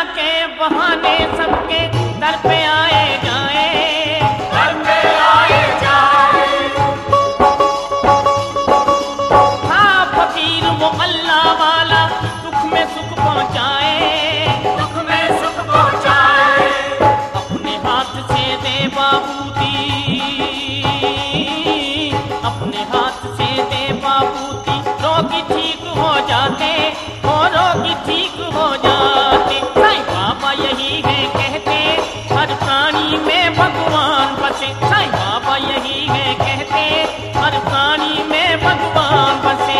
के बहाने सबके दर पे आए जाए, दर पे आए जाए। हाँ फकीर वो अल्लाह वाला दुख में सुख पहुँचाए, दुख में सुख पहुँचाए। अपने हाथ से दे बाबूदी, अपने हाथ से दे बाबूदी, रोगी ठीक हो जाते, ओ रोगी ठीक हो जाते। साईं बाबा यही है कहते, हर प्राणी में भगवान बसे। साईं बाबा यही है कहते, हर प्राणी में भगवान बसे।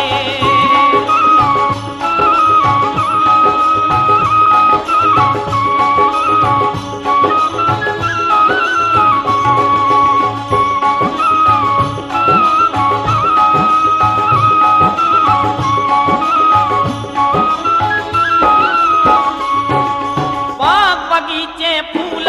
बाग बगीचे फूल